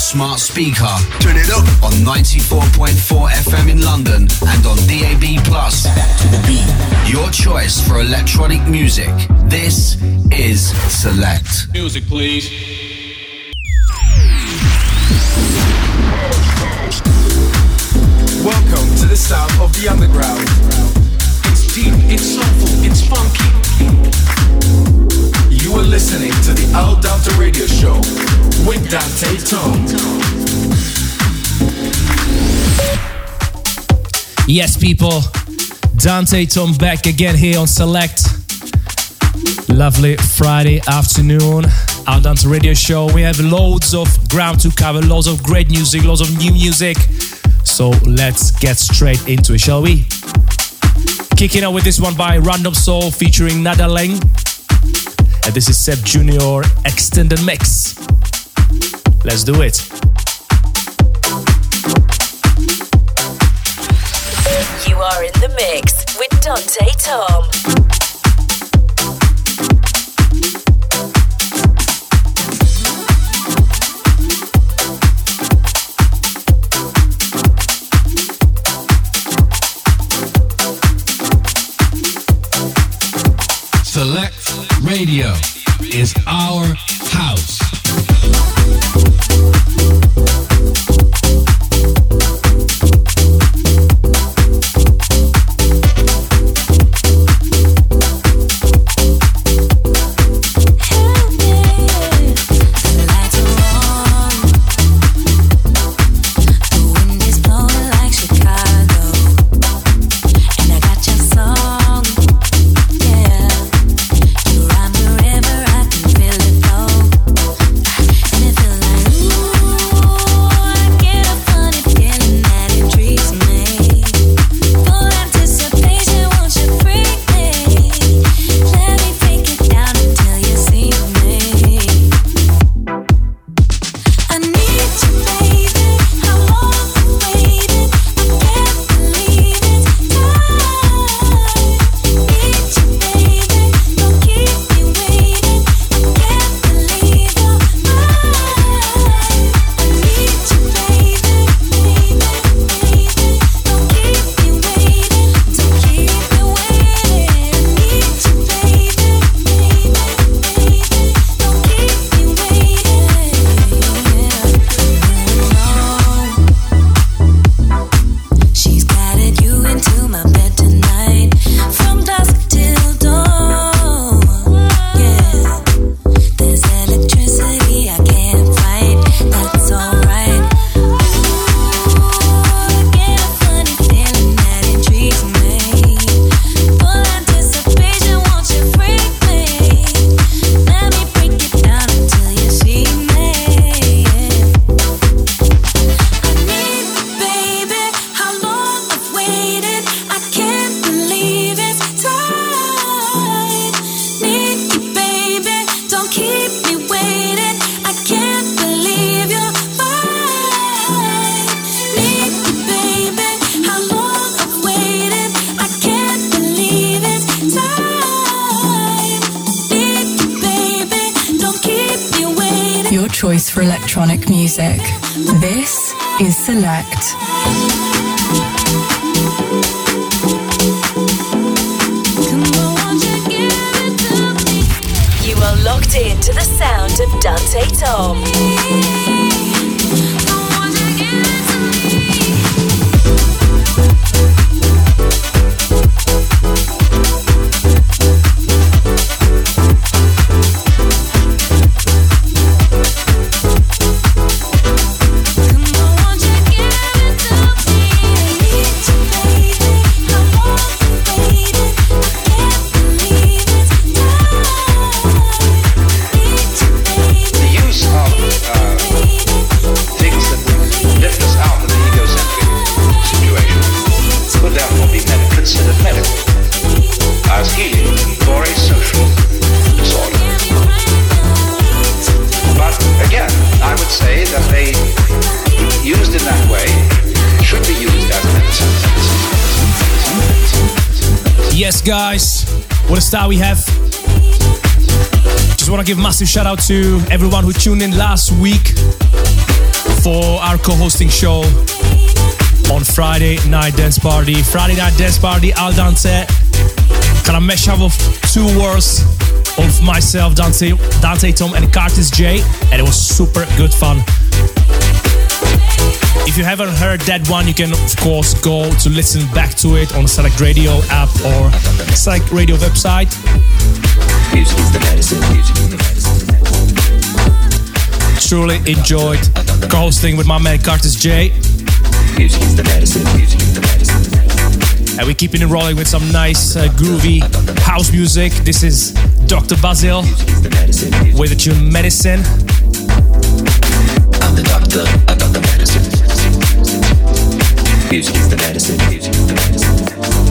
smart speaker. Turn it up on 94.4 FM in London and on DAB+. Back to the beat. Your choice for electronic music. This is Select. Music, please. Welcome to the sound of the underground. It's deep, it's soulful, it's funky. You are listening to the Al Dante Radio Show with Dante Tone. Yes, people, Dante Tone back again here on Select. Lovely Friday afternoon, Al Dante Radio Show. We have loads of ground to cover, loads of great music, loads of new music. So let's get straight into it, shall we? Kicking out with this one by Random Soul featuring Nada Leng. And this is Seb Junior Extended Mix. Let's do it. You are in the mix with Dante Tom. Select Radio is our house. Choice for electronic music. This is Select. You are locked in to the sound of Dante Tom. Yes, guys, what a star we have. Just want to give a massive shout out to everyone who tuned in last week for our co-hosting show on Friday Night Dance Party. Friday Night Dance Party, Al Dante. Kind of mash up of two worlds of myself, Dante Tom, and Curtis J, and it was super good fun. If you haven't heard that one, you can of course go to listen back to it on the Select Radio app or Select Radio website. Music is the medicine. Music is the medicine. Truly enjoyed co-hosting with my man Curtis J. Music is the medicine. Music is the medicine. And we're keeping it rolling with some nice groovy house music. This is Dr. Basil with the tune Medicine. I'm the doctor, I got the medicine. Music is the medicine. Music is the medicine.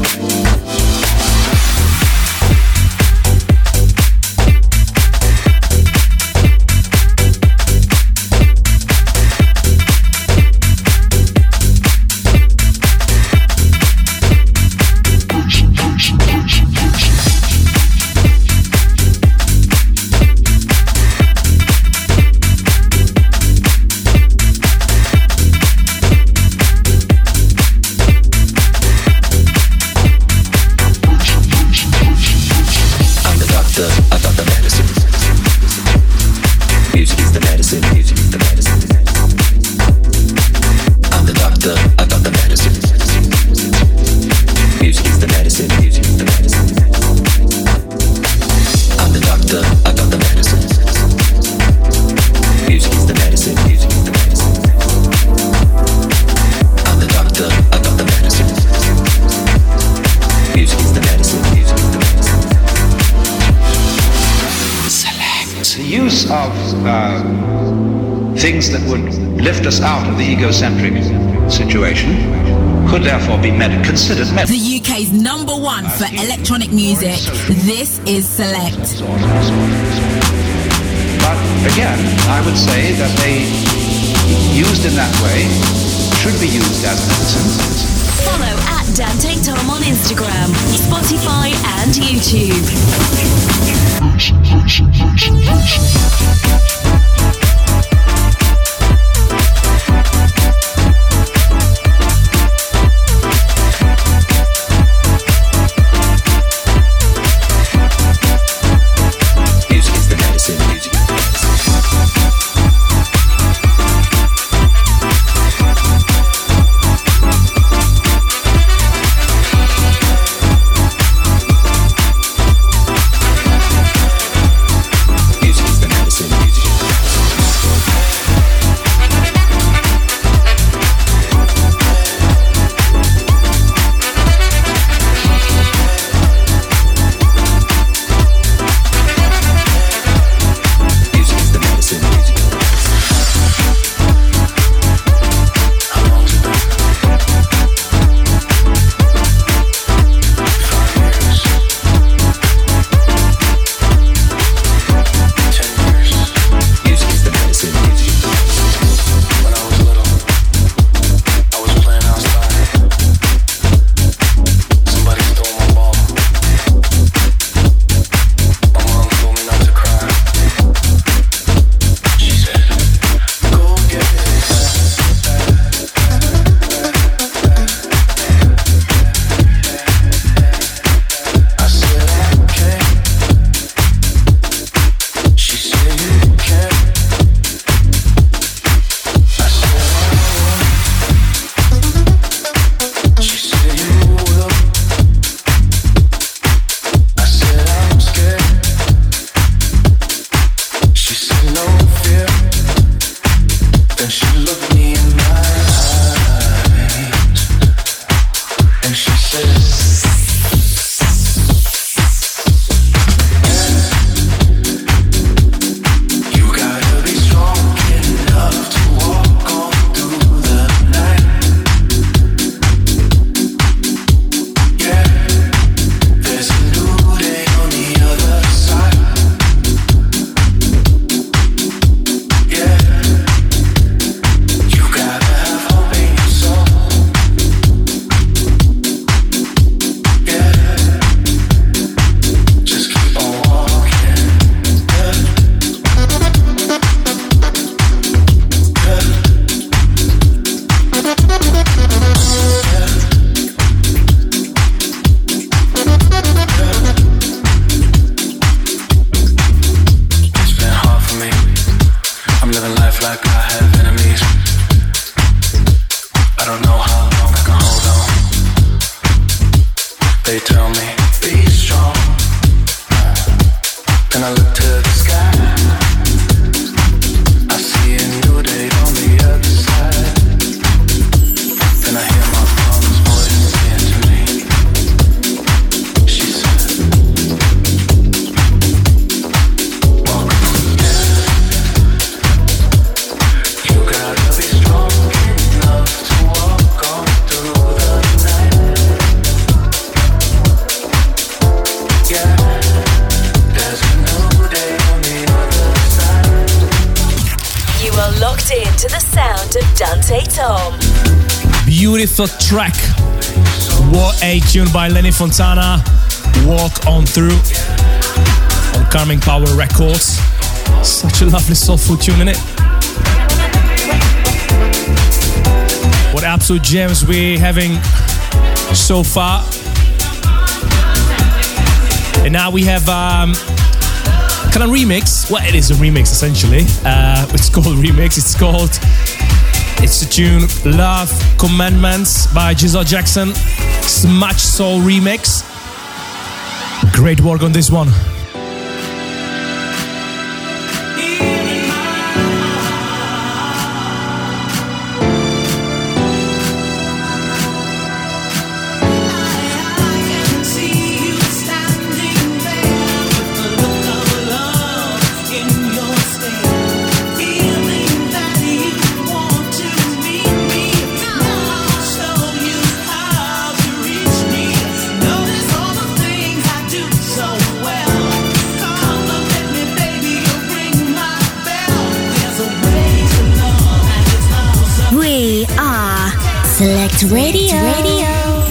Things that would lift us out of the egocentric situation could therefore be considered medical. The UK's #1 for electronic music. This is Select. But again, I would say that they, used in that way, should be used as medicine. Follow at Dante Tom on Instagram, Spotify and YouTube. Beautiful track. What a tune by Lenny Fontana. Walk On Through on Carming Power Records. Such a lovely soulful tune, innit? What absolute gems we're having so far. And now we have kind of remix. Well, it is a remix essentially. It's called remix. It's the tune Love Commandments by Giselle Jackson. Smash Soul remix. Great work on this one. Select Radio.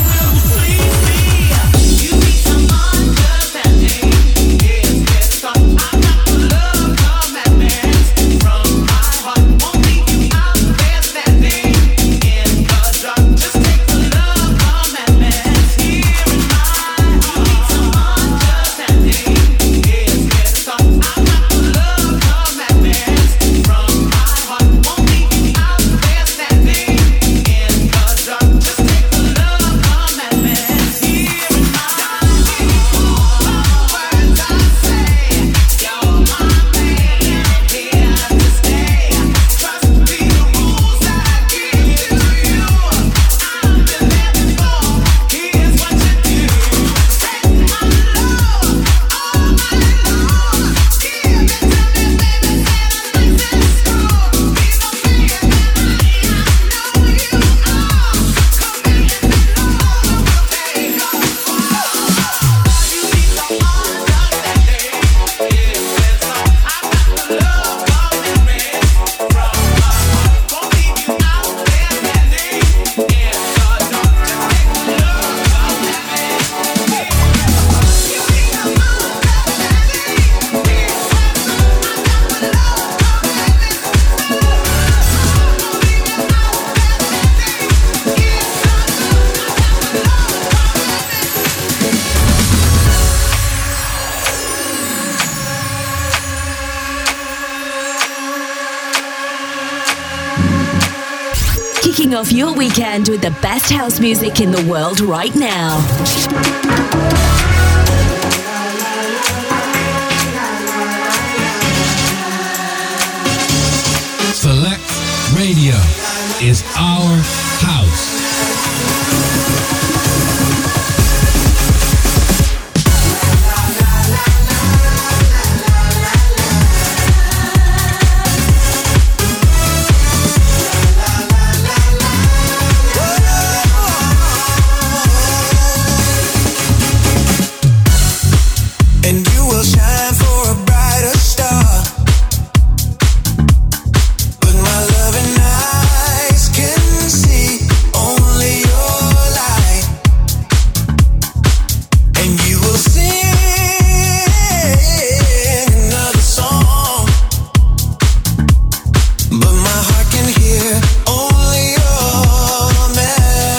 Kicking off your weekend with the best house music in the world right now. Select Radio is our house.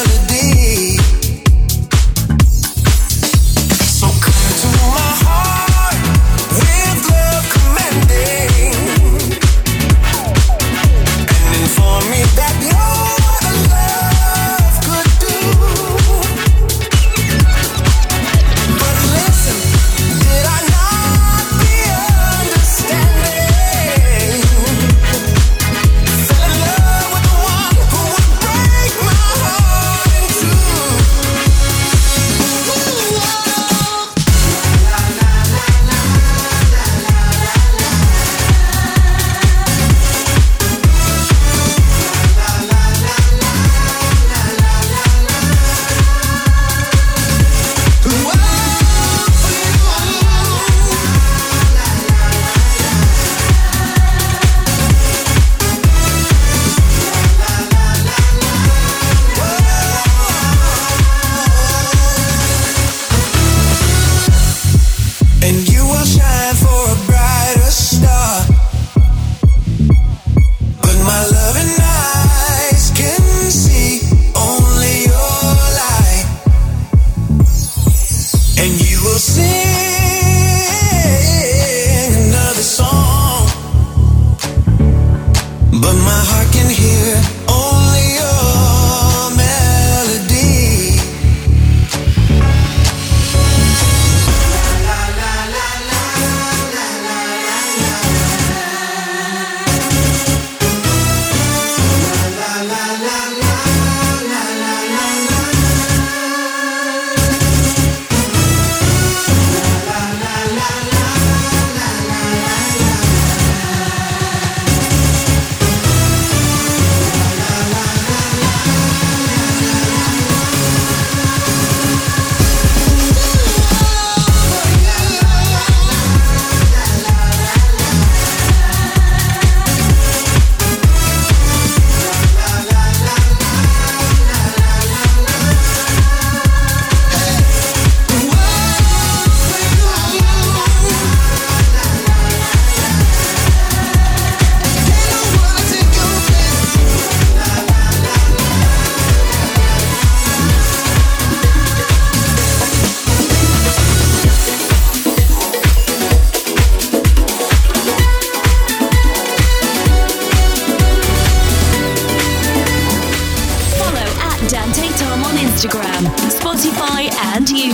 So come to my heart.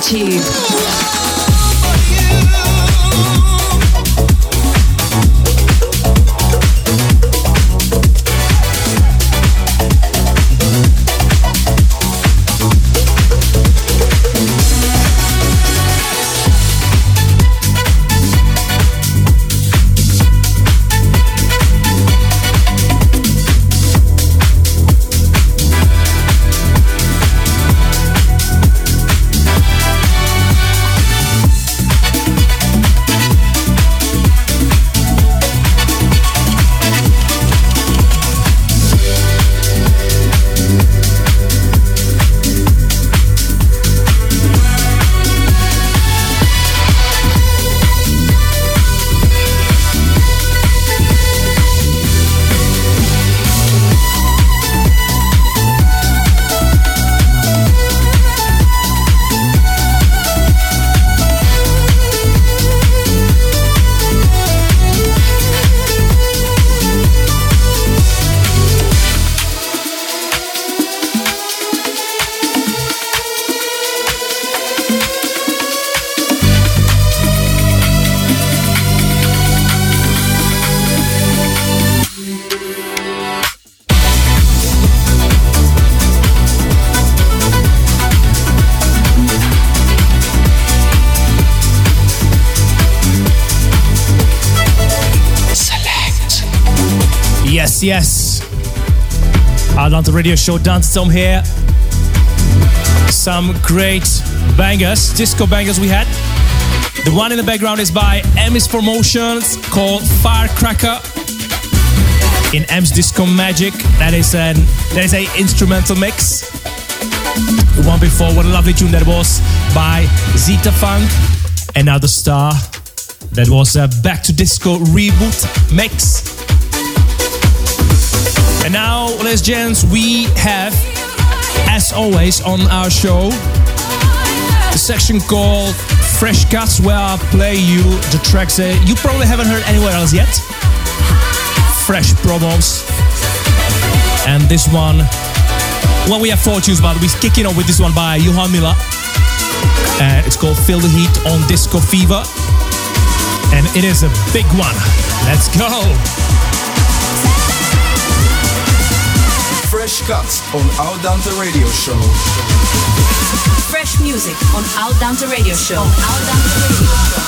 YouTube. Yes. Atlanta Radio Show, Dance Tom here. Some great bangers, disco bangers we had. The one in the background is by Emis Promotions called Firecracker in M's Disco Magic. That is a instrumental mix. The one before, what a lovely tune that was by Zeta Funk. And now the star, that was a Back to Disco reboot mix. And now, ladies and gents, we have, as always on our show, the section called Fresh Cuts, where I play you the tracks that you probably haven't heard anywhere else yet. Fresh promos. And this one, well, we have 4 tunes, but we're kicking off with this one by Johan Miller. And it's called Feel the Heat on Disco Fever. And it is a big one. Let's go. Fresh Cuts on Al Dante Radio Show. Fresh music on Al Dante Radio Show. Al Dante Radio Show.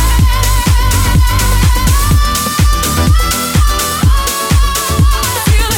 Feel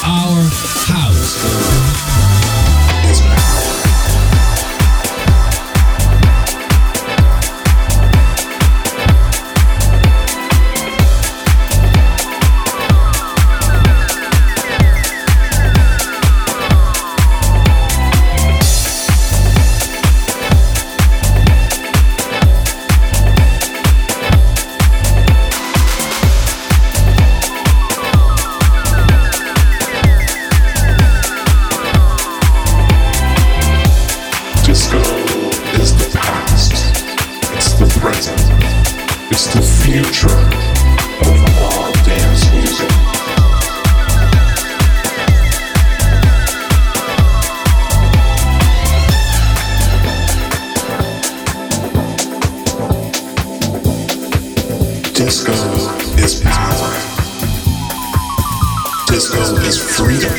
our house. Disco is power. Disco is freedom.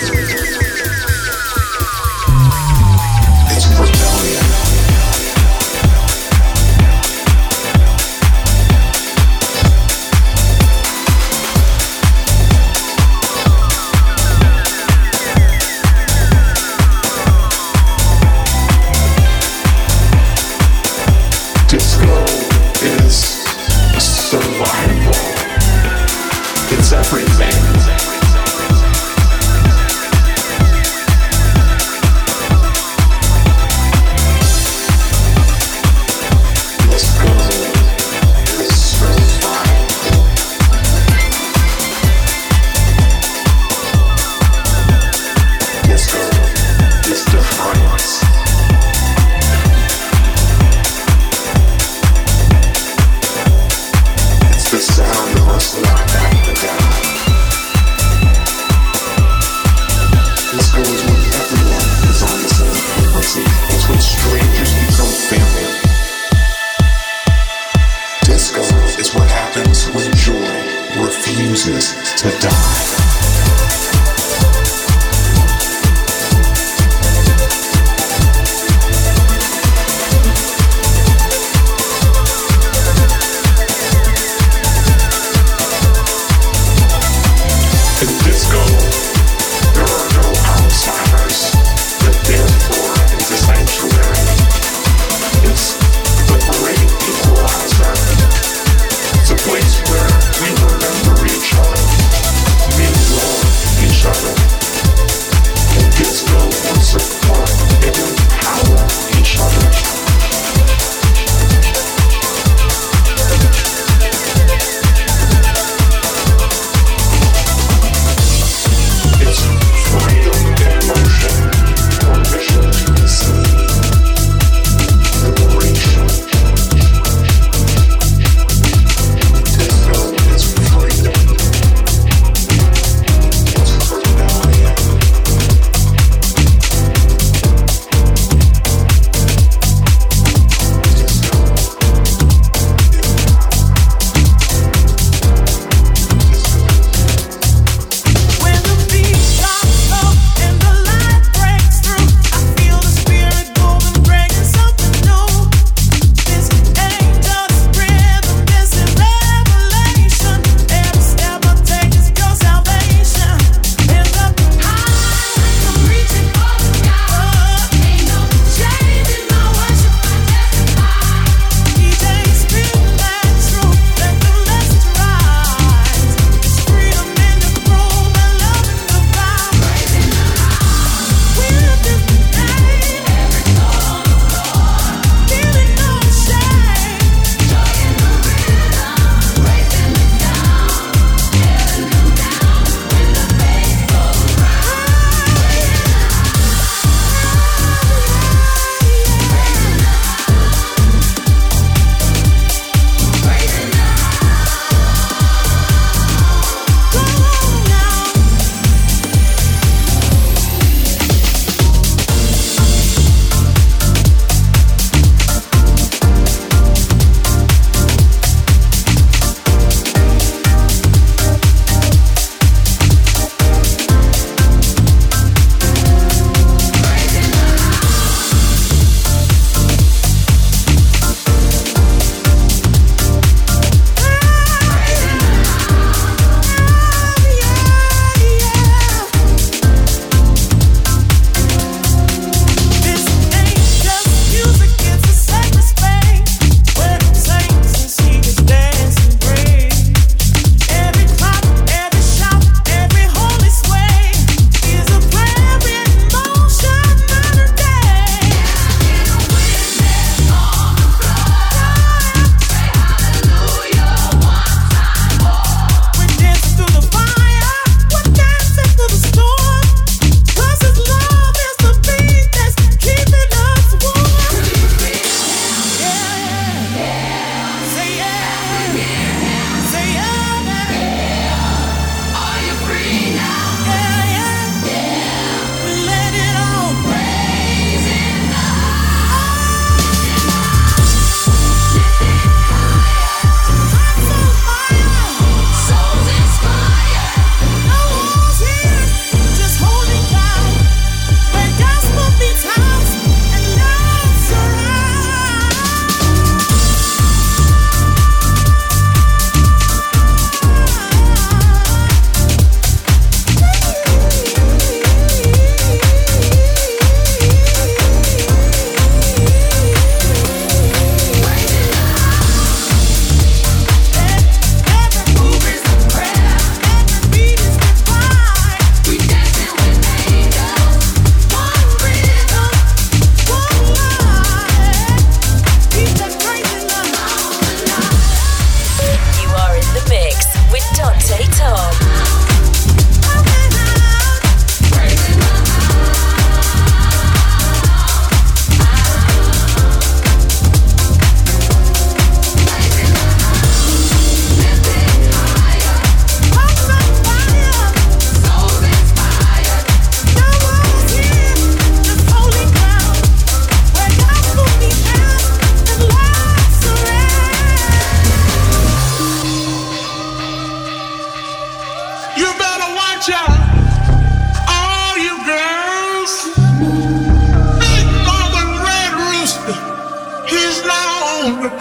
It's rebellion. Disco is survival. It's everything.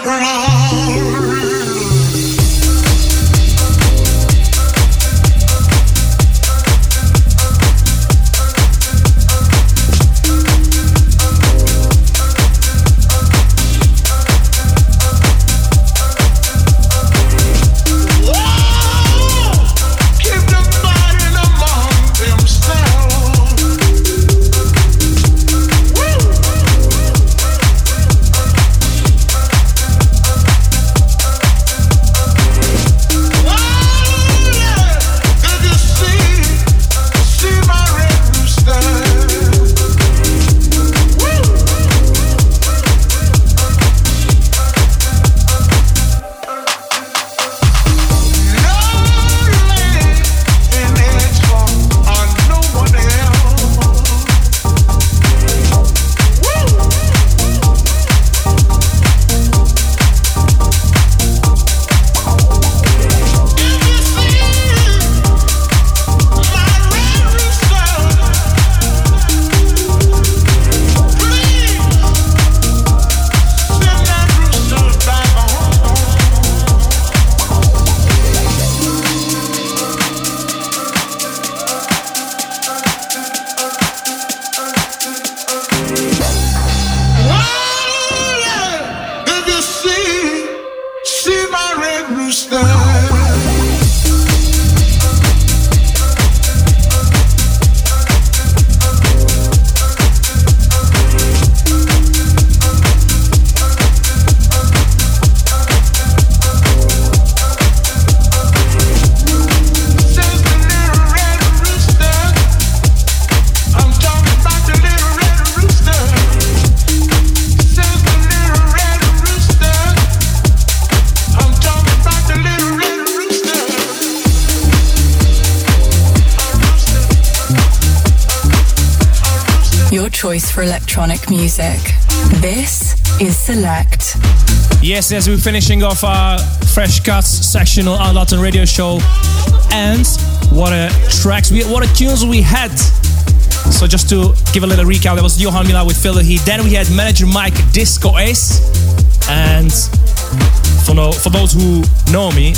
Choice for electronic music. This is Select. Yes, we're finishing off our Fresh Cuts section on our Latin radio show. And what a tracks, what a tunes we had. So just to give a little recap, there was Johan Mila with Feel the Heat. Then we had Manager Mike, Disco Ace. And for those who know me,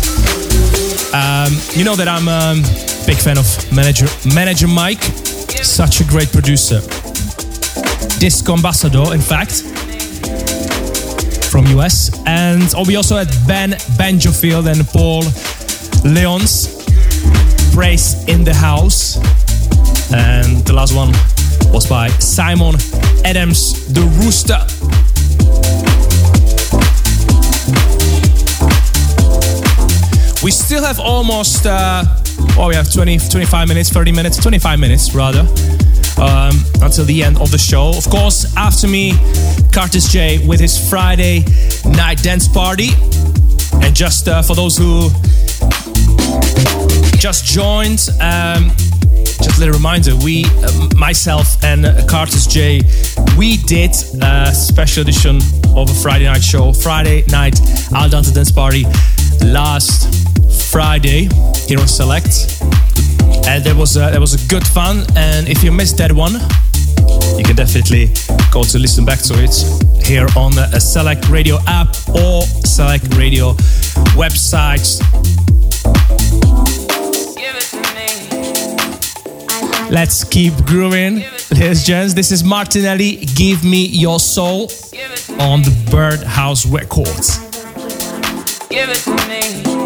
you know that I'm a big fan of Manager Mike. Such a great producer. Disco ambassador, in fact, from US. And we also had Ben Banjofield and Paul Leons, Praise in the House. And the last one was by Simon Adams, The Rooster. We still have almost, we have 25 minutes, 30 minutes, 25 minutes rather, until the end of the show. Of course, after me, Curtis J with his Friday night dance party. And just for those who just joined, just a little reminder, we, myself and Curtis J, we did a special edition of a Friday night show, Friday night Al Dante Dance Party, last Friday here on Select. And there was a good fun, and if you missed that one, you can definitely go to listen back to it here on a Select Radio app or Select Radio websites. Let's keep grooving, ladies and gents. This is Martinelli, Give Me Your Soul on the Birdhouse Records. Give it to me.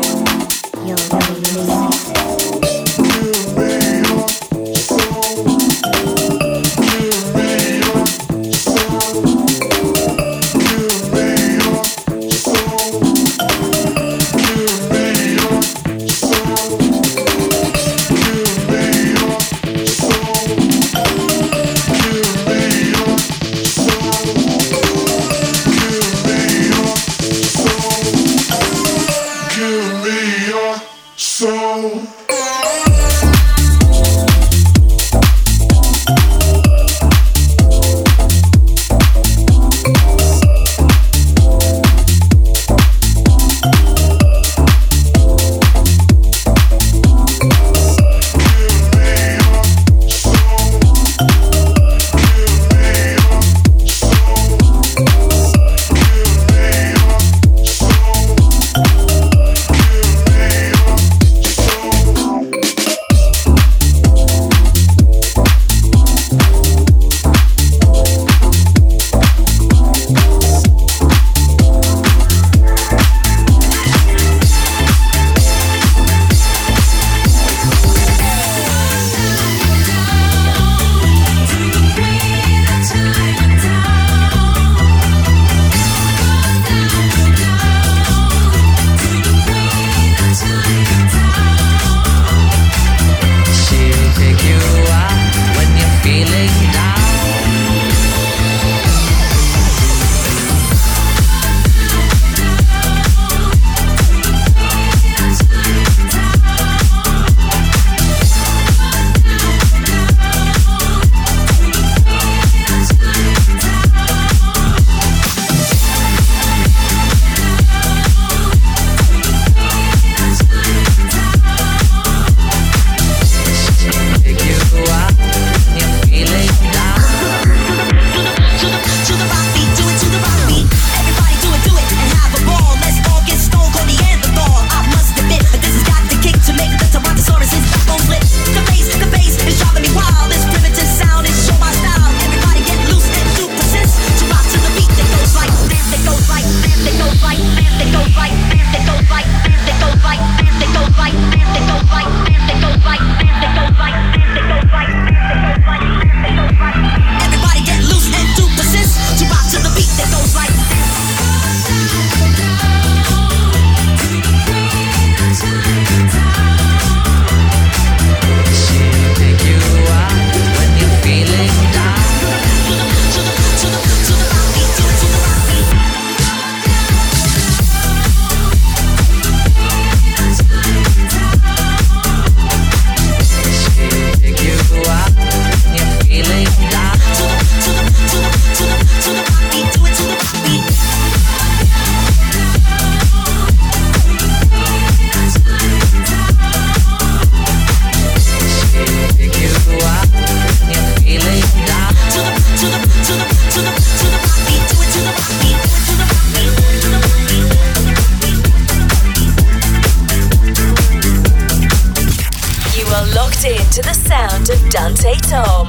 Dante Tom.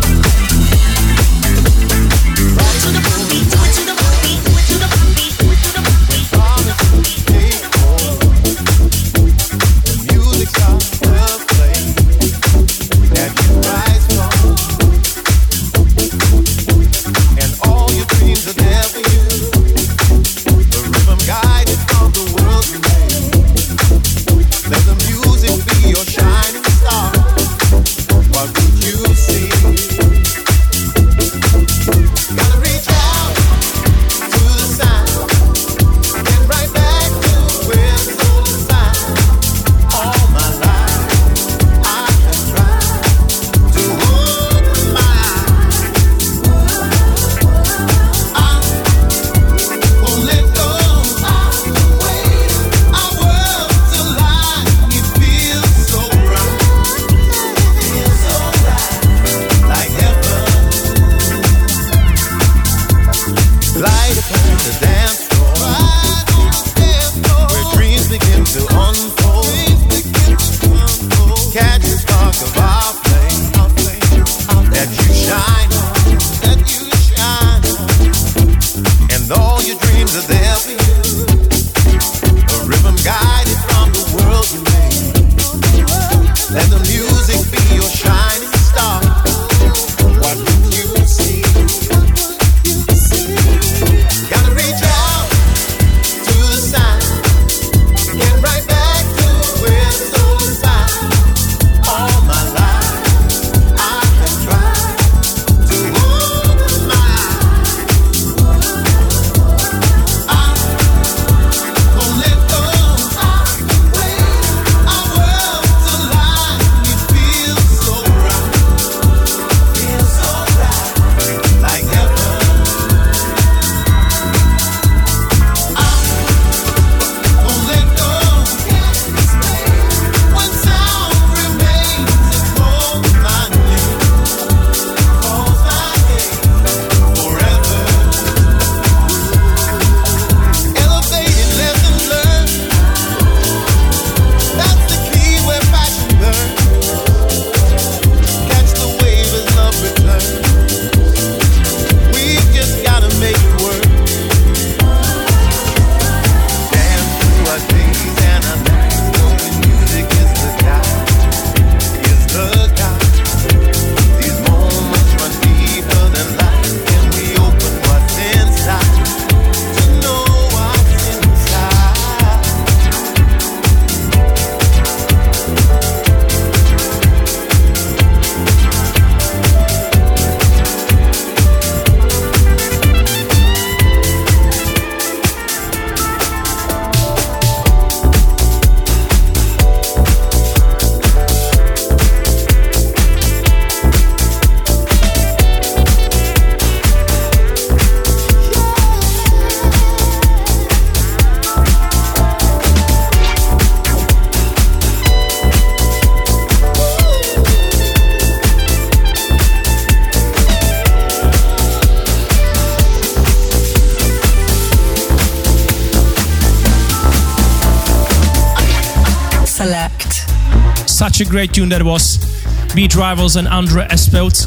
Such a great tune that was. Beat Rivals and Andre Espelt.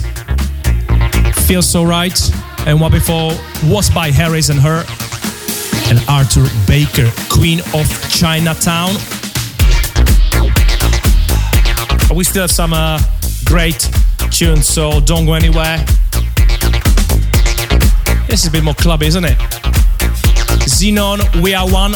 Feels So Right. And what before was by Harris and Her. And Arthur Baker, Queen of Chinatown. But we still have some great tunes, so don't go anywhere. This is a bit more clubby, isn't it? Xenon, We Are One.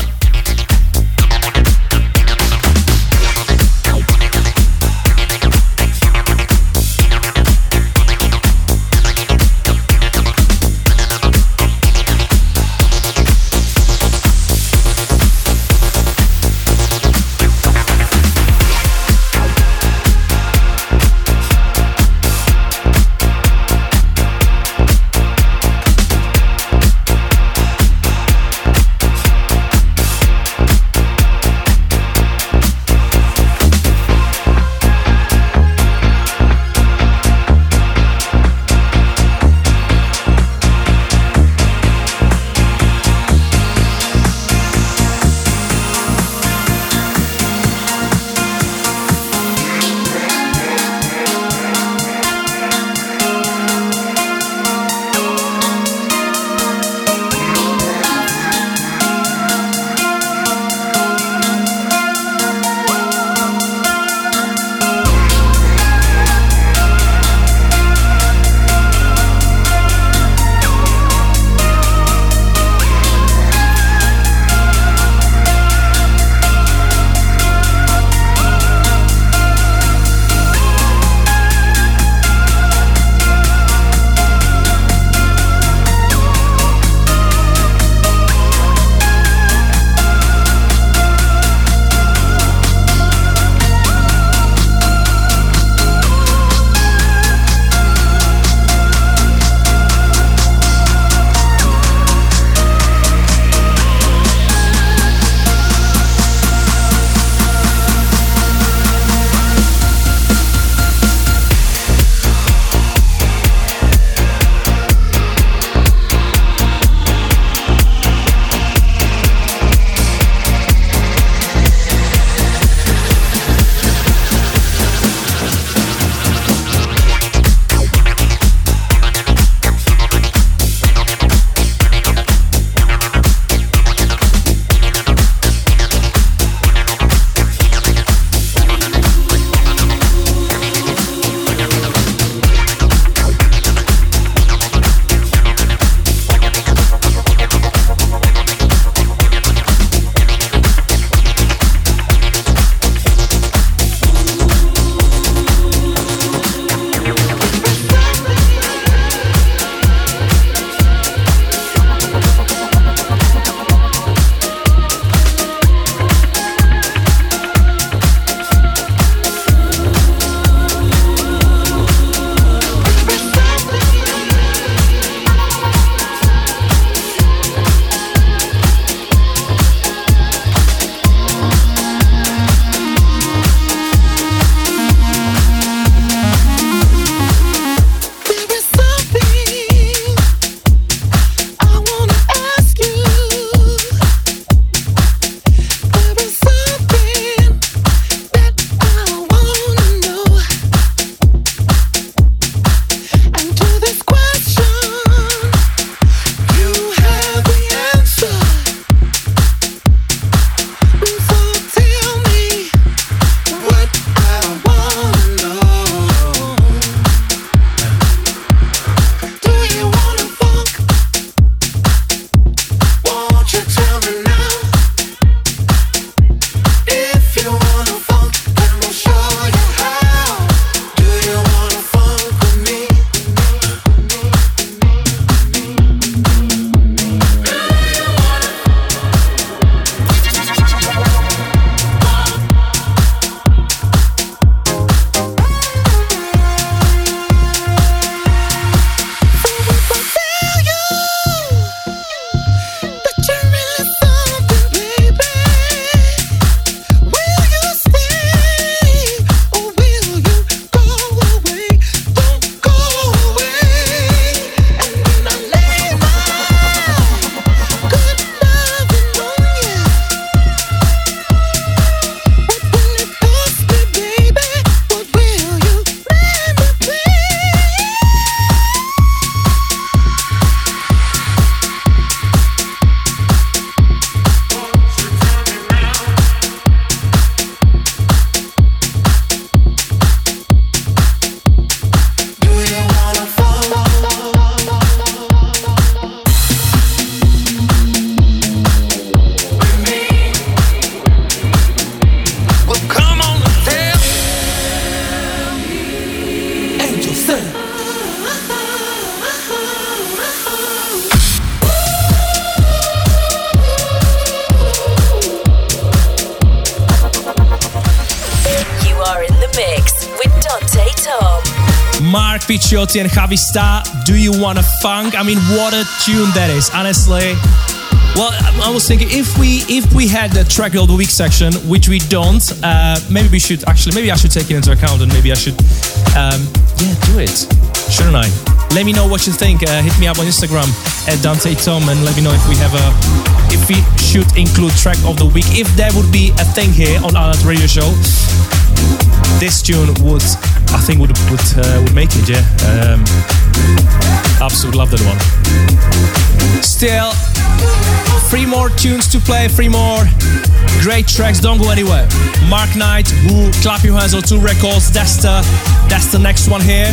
Mark Picciotti and Javi Star, Do You Wanna Funk? I mean, what a tune that is, honestly. Well, I was thinking if we had the track of the week section, which we don't, maybe I should take it into account and maybe I should, do it, shouldn't I? Let me know what you think. Hit me up on Instagram at Dante Tom and let me know if we should include track of the week. If there would be a thing here on our radio show, this tune would make it. Yeah, absolutely love that one. Still, 3 more tunes to play, 3 more great tracks. Don't go anywhere. Mark Knight, Who, Clap Your Hands on 2 Records. That's the next one here.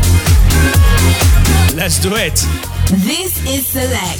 Let's do it. This is Select.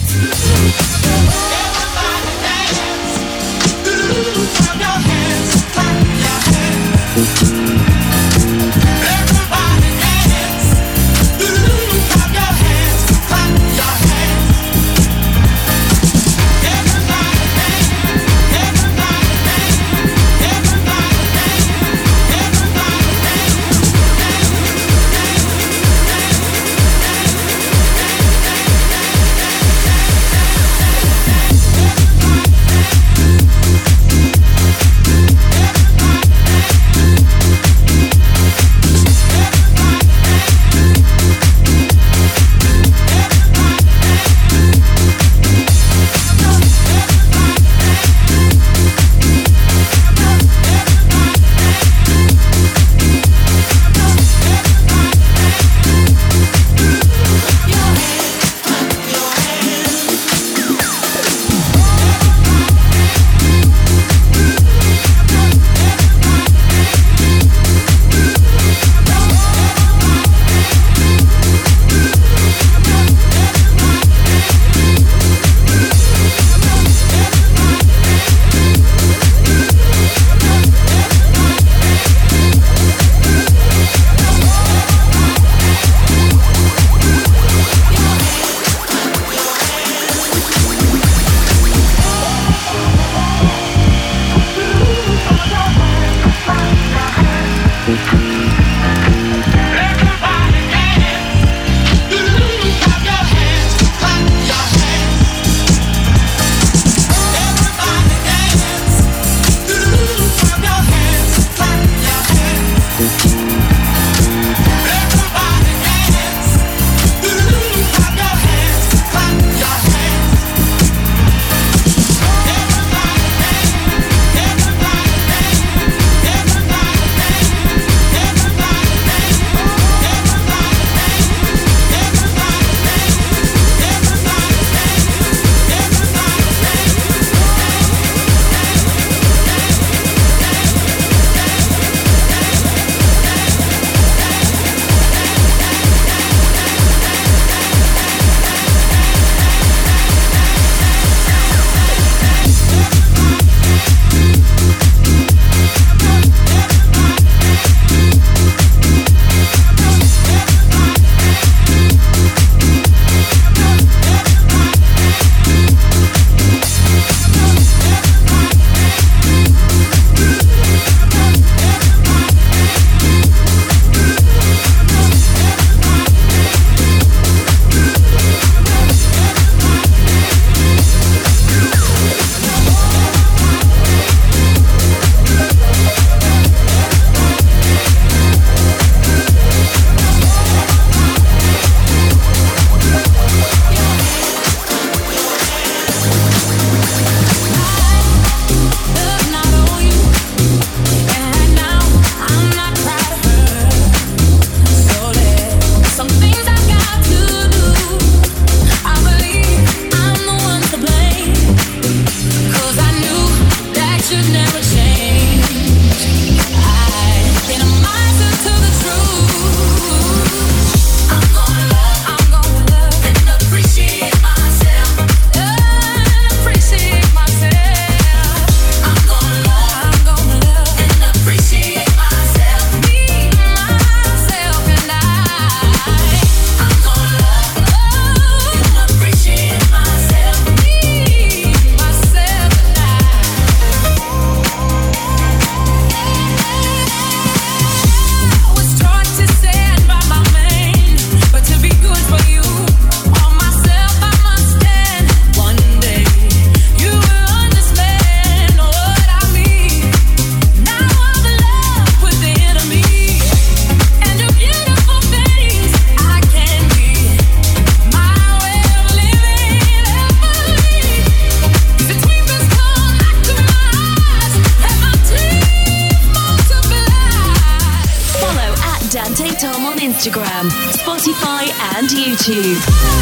Instagram, Spotify and YouTube.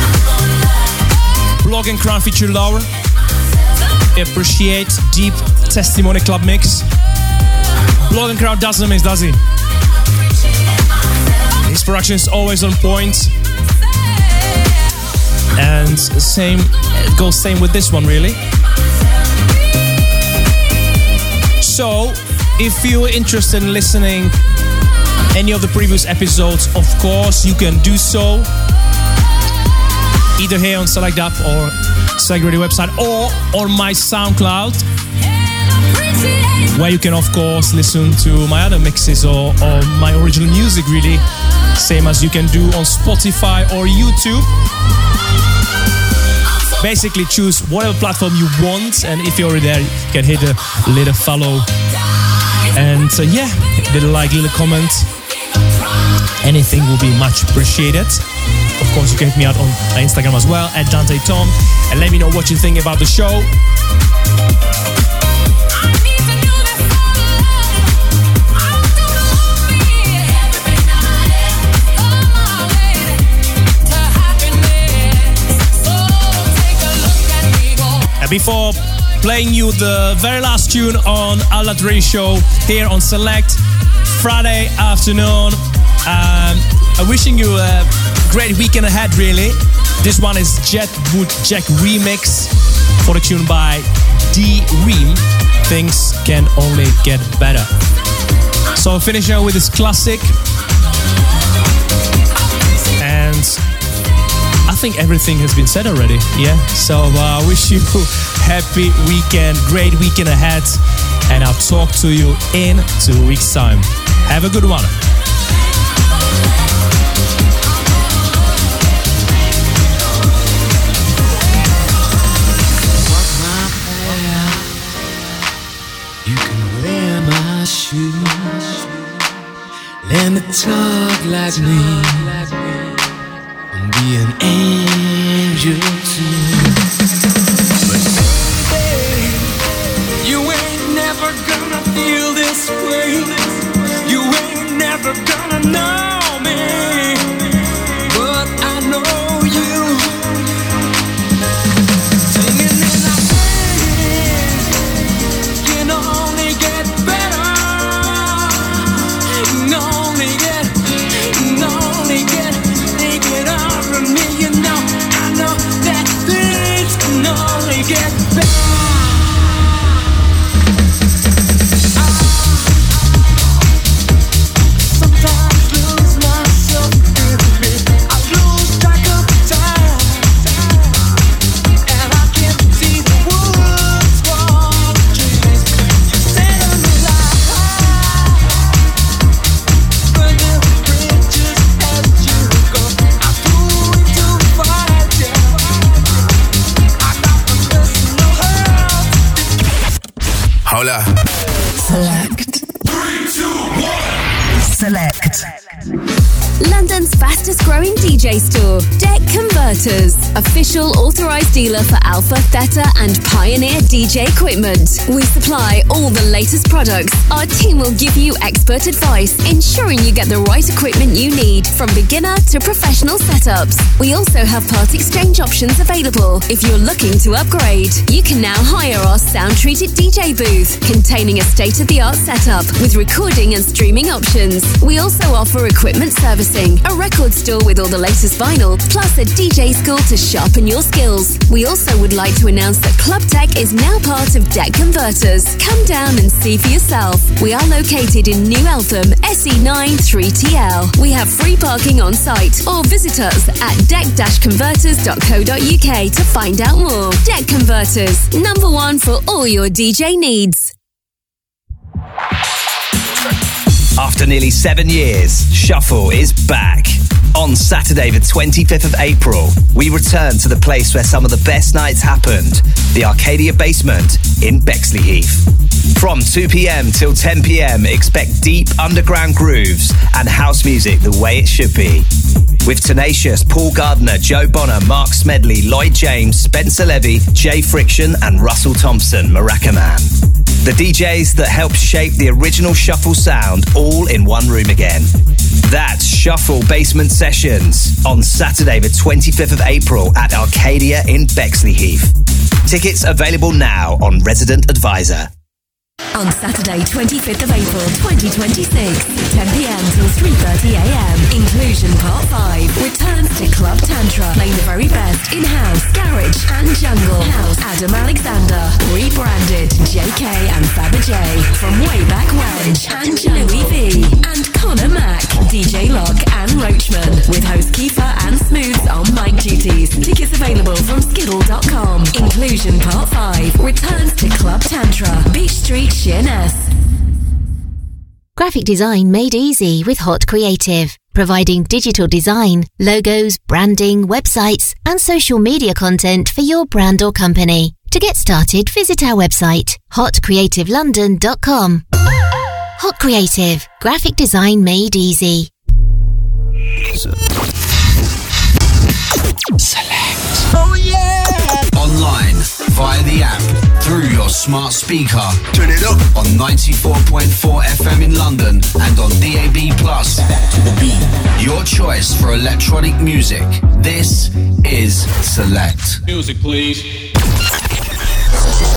Blog and Crown feature Laura. Appreciate Deep Testimony Club Mix. Blog and Crown doesn't miss, does he? His production is always on point. And it goes same with this one, really. So, if you're interested in listening any of the previous episodes, of course, you can do so. Either here on Select Up or Select Radio website, or on my SoundCloud, where you can, of course, listen to my other mixes or my original music, really. Same as you can do on Spotify or YouTube. Basically, choose whatever platform you want, and if you're already there, you can hit a little follow. And yeah, little like, little comment. Anything will be much appreciated. Of course, you can hit me out on Instagram as well, at Dante Tom, and let me know what you think about the show. And before playing you the very last tune on Al Dante Radio Show here on Select Friday afternoon, I'm wishing you a great weekend ahead, really. This one is Jetwood Jack remix for the tune by D-Ream. Things can only get better. So finishing with this classic. And I think everything has been said already, yeah? So I wish you happy weekend, great weekend ahead. And I'll talk to you in 2 weeks' time. Have a good one. Shoes. Learn to talk like me and be an angel too. But someday you ain't never gonna feel this way. You ain't never gonna know me, but I know you. Singing in our hands can only get better. Take it all from me, you know. I know that things can only get better. Sometimes lose myself in it. I lose track of time, and I can't see the woods for the trees. You say to me like, burn the bridges as you go. I'm doing to fight, yeah. I got the personal hurt. Hold up. Select. 3, 2, 1. Select. London's fastest growing DJ store, Deck Converters, official authorized dealer for Alpha, Theta and Pioneer DJ equipment. We supply all the latest products. Our team will give you expert advice, ensuring you get the right equipment you need, from beginner to professional setups. We also have part exchange options available. If you're looking to upgrade, you can now hire our sound-treated DJ booth, containing a state-of-the-art setup with recording and streaming options. We also offer equipment servicing, a record store with all the latest vinyl, plus a DJ school to sharpen your skills. We also would like to announce that Club Tech is now part of Deck Converters. Come down and see for yourself. We are located in New Eltham, SE9 3TL. We have free parking on site, or visit us at deck-converters.co.uk to find out more. Deck Converters, number one for all your DJ needs. After nearly 7 years, Shuffle is back. On Saturday, the 25th of April, we return to the place where some of the best nights happened, the Arcadia Basement in Bexleyheath. From 2 p.m. till 10 p.m, expect deep underground grooves and house music the way it should be. With Tenacious, Paul Gardner, Joe Bonner, Mark Smedley, Lloyd James, Spencer Levy, Jay Friction and Russell Thompson, Maracaman. The DJs that helped shape the original Shuffle sound all in one room again. That's Shuffle Basement Sessions on Saturday the 25th of April at Arcadia in Bexleyheath. Tickets available now on Resident Advisor. On Saturday, 25th of April 2026, 10pm till 3:30am, Inclusion Part 5 returns to Club Tantra, playing the very best in-house, garage and jungle house. Adam Alexander, rebranded JK and Fabergé from way back when, and Louis V and Connor Mack, DJ Lock and Roachman, with host Kiefer and Smooths on mic duties. Tickets available from Skiddle.com. Inclusion Part 5 returns to Club Tantra, Beach Street, Sheerness. Graphic design made easy with Hot Creative, providing digital design, logos, branding, websites, and social media content for your brand or company. To get started, visit our website, hotcreativelondon.com. Hot Creative, graphic design made easy. Select. Oh yeah! Online, via the app, through your smart speaker. Turn it up on 94.4 FM in London and on DAB+. Your choice for electronic music. This is Select. Music, please.